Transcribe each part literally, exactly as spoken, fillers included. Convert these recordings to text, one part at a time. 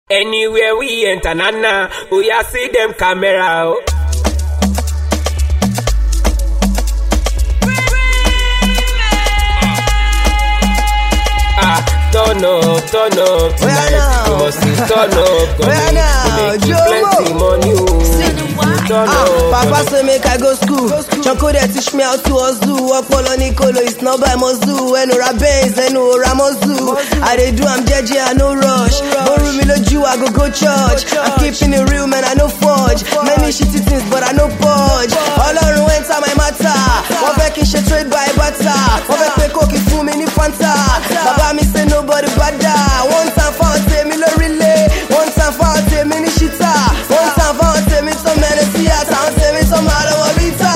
Anywhere we enter, nana, we a see them camera. Oh. Ah, turn up, turn up tonight. We must turn up, gonna make plenty money. Oh. Turn ah, up, Papa say make I go school. Chonko they teach me how to hustle. Okpolo Nicolo is not by Mozu. Enora Benz, Enora Mozu. I dey do am jeje, I no rush. Boru mi loju, I go go church. I'm keeping it real, man, I no forge. Many shitty things, but I no purge. Olorun enter my matter. Wọ́n fẹ́ kí n ṣe trade by butter. Wọ́n fẹ́ pé kókì fún mi ní Fanta. Baba mi say nobody bada. One time for ọ̀tẹ̀ mi lórí lé. One time for ọ̀tẹ̀ mi ní shita. One time for ọ̀tẹ̀ mi tó mẹ́rin sí àtà. Ọ̀tẹ̀ mi tó máa lọ́wọ́ bíta.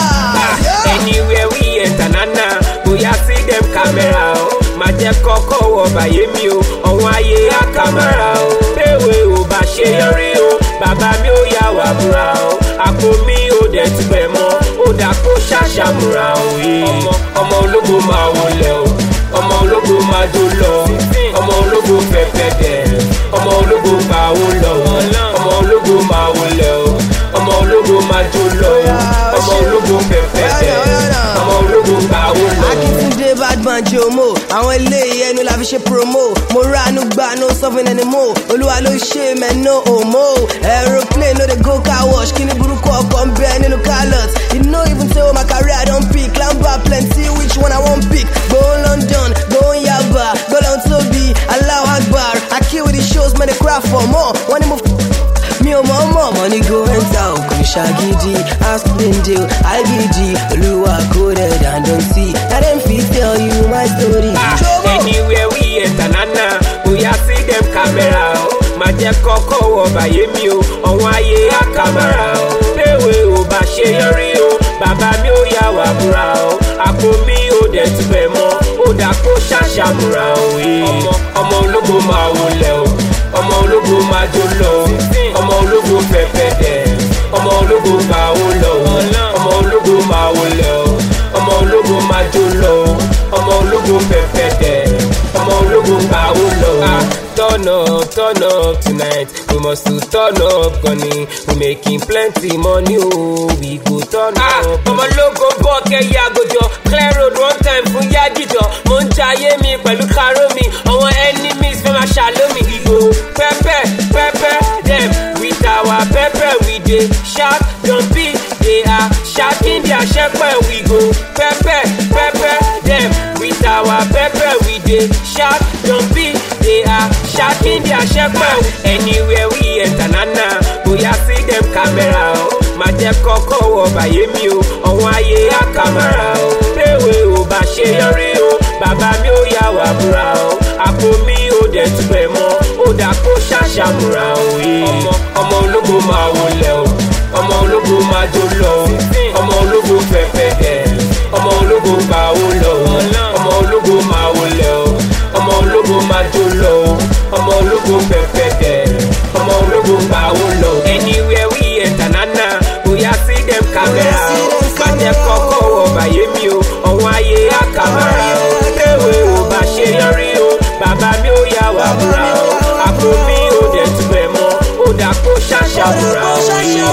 Anywhere we enter, nana, we a see them camera. Má jẹ́ kọ́kọ́ wọ bàyé mi o, ọ̀wọ́n ayé á kámẹ́rà o. Béèwé ò bá ṣe yọrí o, bàbá mi ò yà wá búra o. Àpò mi ò dẹ̀ ti bẹ̀ mọ́, ó dà kó ṣàṣàmúra o. Ọmọ ọmọ ológo máa wọlé o, ọmọ ológo máa jó lọ. Ọmọ ológo pẹpẹ dẹ̀, ọmọ ológo máa wó lọ. Ọmọ ológo máa wọlé o, ọmọ ológo máa jó lọ. Ọmọ ológo pẹpẹ dẹ̀, ọmọ ológo máa wó lọ. Akíntúndé Badman Jomo, àwọn eléyìí ẹnu la fi ṣe promo. Mo ránu gbà no suffering anymore. Olúwa ló ṣe mẹ́ no homo. Aeroplane no dey go car wash. Kíni burúkú ọkọ̀ ń bẹ nínú carlot. You know even tell my career I don pick. Lamba plenty, which one I wan pick? Go London, go Yaba, go down Tobi, Allahu Akbar. I kill with the shows, man, they cry for more. Wọ́n ní mo f mi ò mọ̀ mọ̀. Money go enter òkun ṣàgídí. Ask Bindil, I B G, Olúwa coded and don't see. I dem fit tell you my story. Ah, anywhere we enter, nana, we a see them camera. Má jẹ́ kọ́kọ́ wọ bàyé mi o, ọ̀wọ́n ayé á kámẹ́rà o. Béèwé ò bá ṣe yọrí o, bàbá mi ò yà wá búra o. Àpò mi ò dẹ̀ ti bẹ̀ mọ́, ó dà kó ṣàṣàmúra o. Ọmọ ọmọ ológo máa wọlé o, ọmọ ológo máa jó lọ. Ọmọ ológo pẹpẹ dẹ̀, ọmọ ológo máa wó lọ. Ọmọ ológo máa wọlé o, ọmọ ológo máa jó lọ. Ọmọ ológo pẹpẹ dẹ̀, ọmọ ológo máa wó lọ. Turn up, turn up tonight. We must to turn up, gunny. We making plenty money, oh. We go turn ah, up. Ọmọ ológo bọ̀ kẹ́yà àgójọ. Clear road one time fún Yádìjọ. Mo ń jayé mi pẹ̀lú káró mi. Àwọn enemies fẹ́ máa ṣàlọ́ mi. We go pepper, pepper them. With our pepper we dey sharp, jumpy. They are sharking their shepherd. We go pepper, pepper them. With our pepper we dey sharp, jumpy. They are sharking their shepherd. Anywhere we enter, nana, we a see them camera. Má jẹ́ kọ́kọ́ wọ bàyé mi o, ọ̀wọ́n ayé á kámẹ́rà o. Béèwé ò bá ṣe yọrí o, bàbá mi ò yà wá búra o. Àpò mi ò dẹ̀ ti bẹ̀ mọ́, ó dà kó ṣàṣàmúra o. Ọmọ ọmọ ológo máa wọlé o, ọmọ ológo máa jó lọ. Ọmọ ológo pẹpẹ dẹ̀, ọmọ ológo máa wó lọ. Ọmọ ológo máa wọlé o, ọmọ ológo máa jó lọ. Ọmọ ológo pẹpẹ dẹ̀, ọmọ ológo máa wó lọ. Anywhere we enter, nana, we a see them camera. Má jẹ́ kọ́kọ́ wọ bàyé mi o, ọ̀wọ́n ayé á kámẹ́rà o. Béèwé ò bá ṣe yọrí o, bàbá mi ò yà wá búra o. Àpò mi ò dẹ̀ ti bẹ̀ mọ́, ó dà kó ṣàṣàmúra o.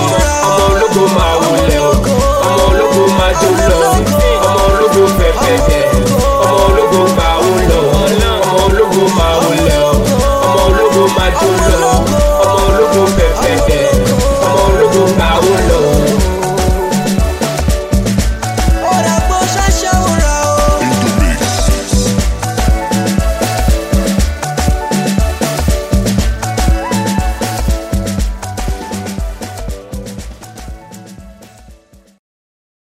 Ọmọ ológo máa wọlé o, ọmọ ológo máa jó lọ. Ọmọ ológo pẹpẹ dẹ̀,